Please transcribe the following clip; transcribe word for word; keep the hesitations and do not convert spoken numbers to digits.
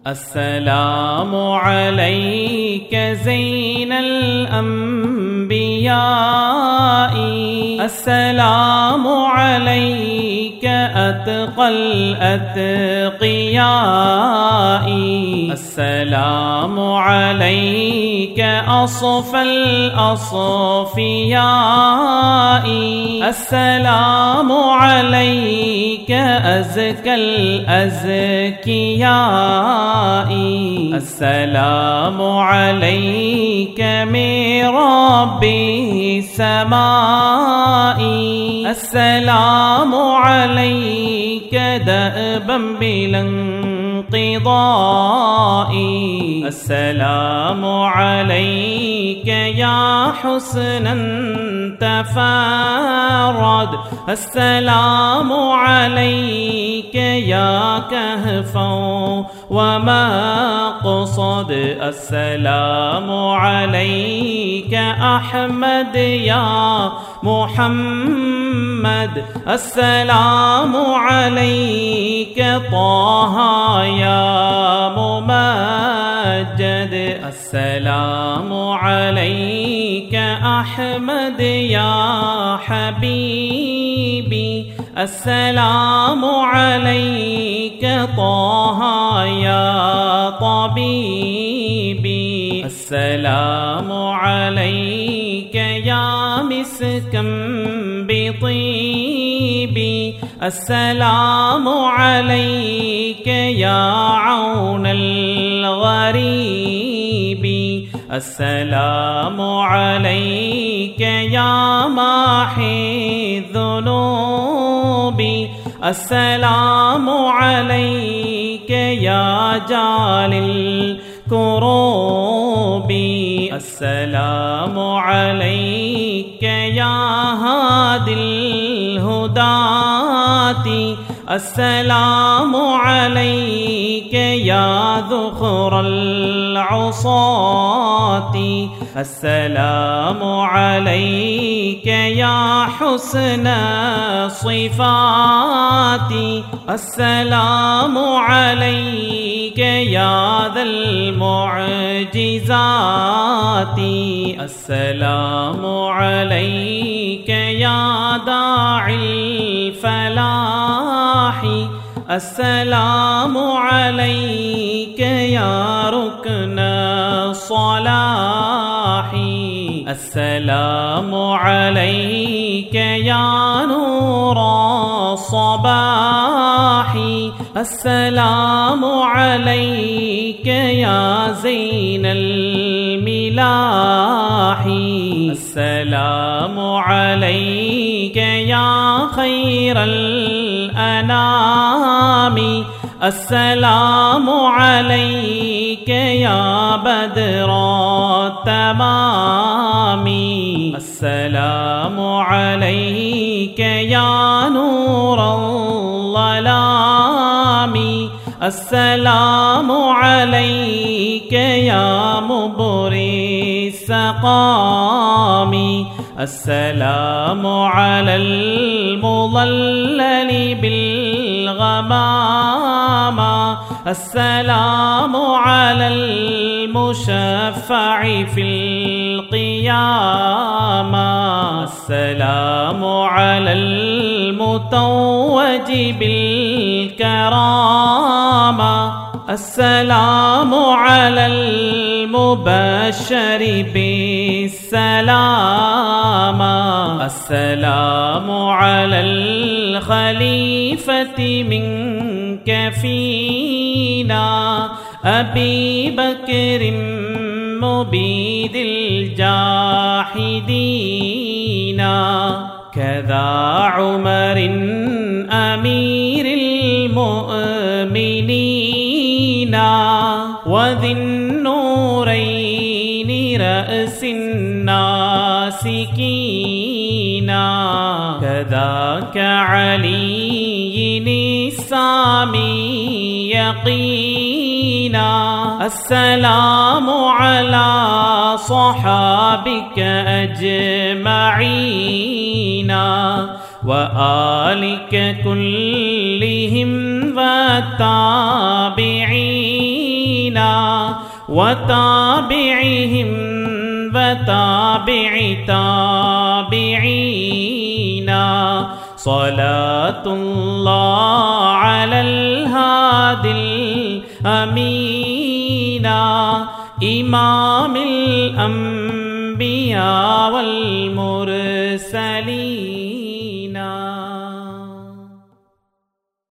अस्सलामु अलैका ज़ैनल अंबियाई, अस्सलामु अलैका अतक़ल अतक़ियाई, अस्सलामु अलैका असफ़ल असफ़ियाई, अस्सलामु अलैका अज़कल अज़कियाई, अस्सलामु अलैका मेरा रब्बी समाई, अस्सलामु अलैका दअबन बिलंक़िदाई, अस्सलामु अलैका या हुस्नन तफ़रद, अस्सलामु अलैका या कहफ़न व मक़सद, अस्सलामु अलैका अहमद या मुहम्मद, अस्सलामु अलैका ताहा या मुमज्जद, अस्सलामु अलैका अहमद या हबीबी, अस्सलामु अलैका ताहा या तबीबी, अस्सलामु अलैका या मिस्कम बितीबी, अस्सलामु अलैका या औनल गरीबी, अस्सलामु अलैका या माही ज़ुनूबी, अस्सलामु अलैका या जालिल कुरूबी, अस्सलामु अलैका या हादिल हुदाती, अस्सलामु अलैका या ज़ुख़रल उसाती, अस्सलामु अलैका या हुस्न सिफ़ाती, अस्सलामु अलैका या ज़ल मुअजिज़ाती, अस्सलामु अलैका या दाइल फलाही, अस्सलामु अलैका या रुकन सलाही, अस्सलामु अलैका या नूर सबाही, अस्सलामु अलैका या ज़ैनल मिलाही, अस्सलामु अलैका या खैरल अनामी, अस्सलामु अलैका या बदरा तमामी, अस्सलामु अलैका या नूरल ज़लामी, अस्सलामु अलैका या मुबरी सक़ामी, अस्सलामु अलल मुज़ल्लल बिलग़मामा, अस्सलामु अलल मुशफ़्फ़अ फ़िल क़ियामा, अस्सलामु अलल मुतव्वज बिल करामा, अस्सलामु अलल मुबश्शर बिस्सलामा, अस्सलामु अलल खलीफति मिन्क फ़ीना अबी बकर मुबीदिल जाहिदीना, कज़ा उमरिन अमीरिल मुअमिनीना, वज़िन्नूरैन रअसिन नासिकीना, कज़ाक अलीय्यिन सामी यक़ीना, अस्सलामु अला सहाबिक अजमईना, व आलिक कुल्लिहिम व ताबिईना, وتابعهم وتابع تابعينا صلاة الله على الهادي الأمين إمام الأنبياء والمرسلين